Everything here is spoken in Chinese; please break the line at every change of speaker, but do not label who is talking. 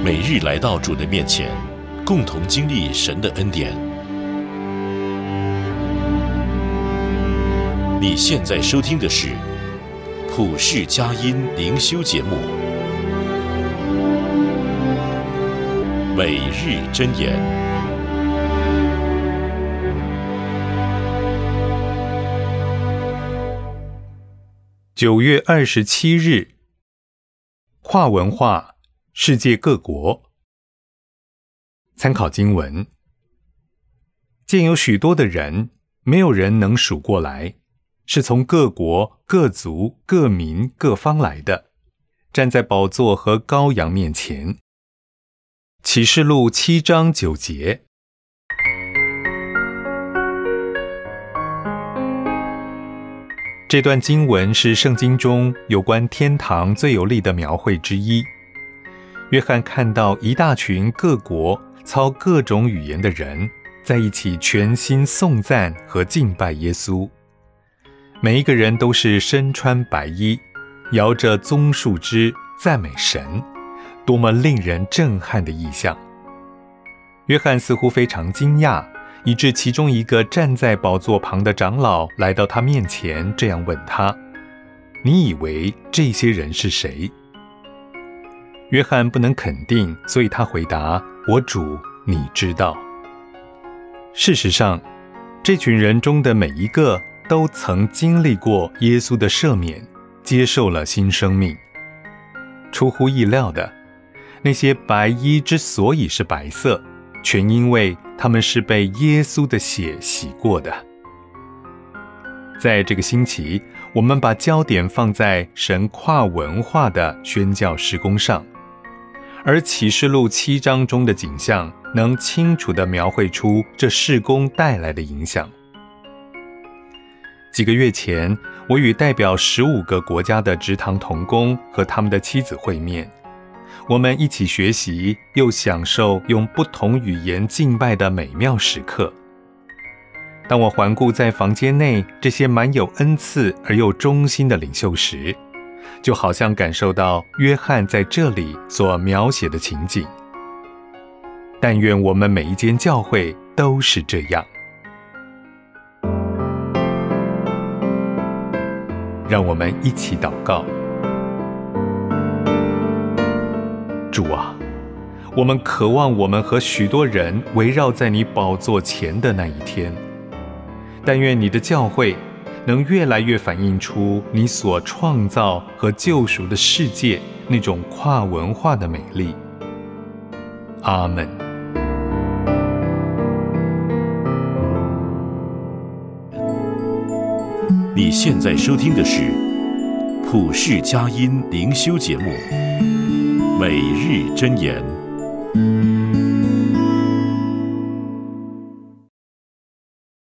每日来到主的面前，共同经历神的恩典。你现在收听的是普世佳音灵修节目，每日箴言。
9月27日，跨文化，世界各国。参考经文：见有许多的人，没有人能数过来，是从各国、各族、各民、各方来的，站在宝座和羔羊面前。启示录7章9节。这段经文是圣经中有关天堂最有力的描绘之一。约翰看到一大群各国操各种语言的人在一起全心颂赞和敬拜耶稣，每一个人都是身穿白衣，摇着棕树枝赞美神，多么令人震撼的意象。约翰似乎非常惊讶，以致其中一个站在宝座旁的长老来到他面前，这样问他：你以为这些人是谁？约翰不能肯定，所以他回答：我主，你知道。事实上，这群人中的每一个都曾经历过耶稣的赦免，接受了新生命。出乎意料的，那些白衣之所以是白色，全因为他们是被耶稣的血洗过的。在这个星期，我们把焦点放在神跨文化的宣教事工上，而启示录7章中的景象能清楚地描绘出这事工带来的影响。几个月前，我与代表15个国家的职堂同工和他们的妻子会面，我们一起学习，又享受用不同语言敬拜的美妙时刻。当我环顾在房间内这些满有恩赐而又忠心的领袖时，就好像感受到约翰在这里所描写的情景。但愿我们每一间教会都是这样。让我们一起祷告。主啊，我们渴望我们和许多人围绕在你宝座前的那一天。但愿你的教会能越来越反映出你所创造和救赎的世界那种跨文化的美丽。阿们。
你现在收听的是普世佳音灵修节目，每日箴言。